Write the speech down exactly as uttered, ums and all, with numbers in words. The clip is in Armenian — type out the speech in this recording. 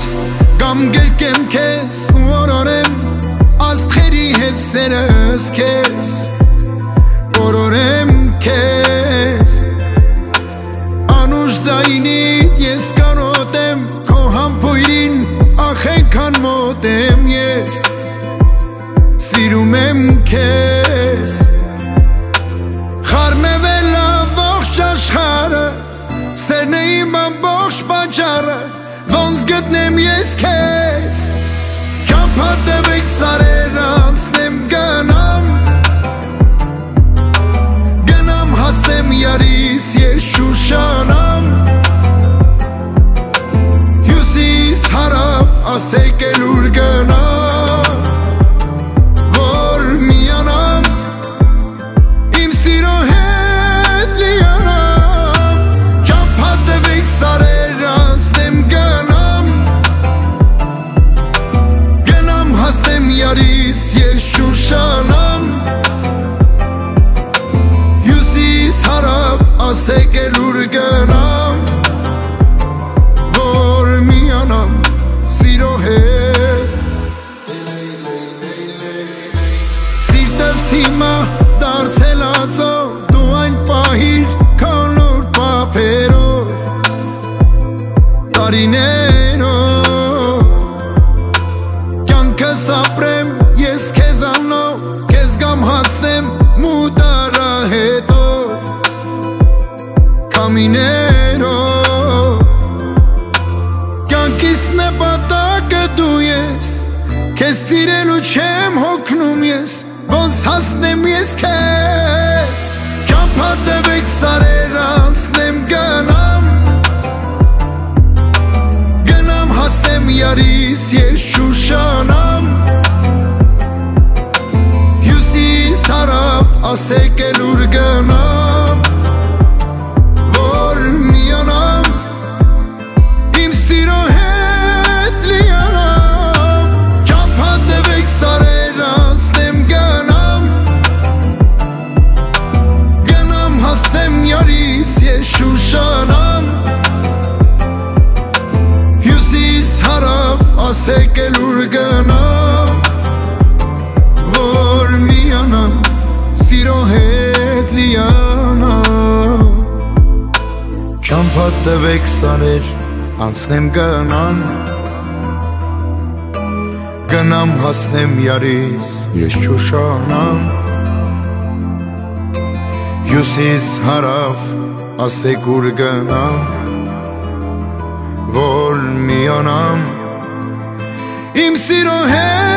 Կամ գրկեմ քեզ ու օրորեմ աստղերի հետ սերս քեզ Օրորեմ քեզ Անուշ ձայնիդ ես կանոտեմ Քո համբույրին ախ ենքան մոտ եմ ես Սիրում եմ քեզ Խառնվել ամբողջ աշխարհը Սերն է իմ ամբողջ պատճառը Ոնց գտնեմ ես քեզ Չափատվեք սարեր անցնեմ գնամ Գնամ հասնեմ յարիս ես շուշանամ Հյուսիս հարավ ասեք էլ ուր գնամ Որ միանամ Իմ սիրո հետ լիանամ Չափատվեք սարեր անցնեմ գնամ Գնամ հասնեմ յարիս ես շուշանամ Հյուսիս հարավ ասեք էլ ուր գնամ Որ միանամ սիրո հետ Սիրտս հիմա դարձել ածո Դու այն պահիր քանոր պապերով Տարիներով Կյանքս ապրեմ ես քեզանով Քեզ գամ հասնեմ մուտարա հետով Կամիներով Կյանքիս նպատակը դու ես Քեզ սիրելու չեմ հոգնում ես Ոնց հասնեմ ես քեզ Չափատվեք սարեր անցնեմ գնամ Գնամ հասնեմ յարիս ես շուշանամ Հյուսիս հարավ ասեք էլ ուր գնամ Որ միանամ Իմ սիրո հետ լիանամ Չափատվեք սարեր անցնեմ գնամ Գնամ հասնեմ յարիս ես շուշանամ Հյուսիս հարավ ասեք էլ ուր գնամ Որ միանամ սիրո հետ լիանամ Չափատվեք սարեր անցնեմ գնամ Գնամ հասնեմ յարիս ես շուշանամ Հյուսիս հարավ ասեք ուր գնամ Որ միանամ Իմ սիրո հետ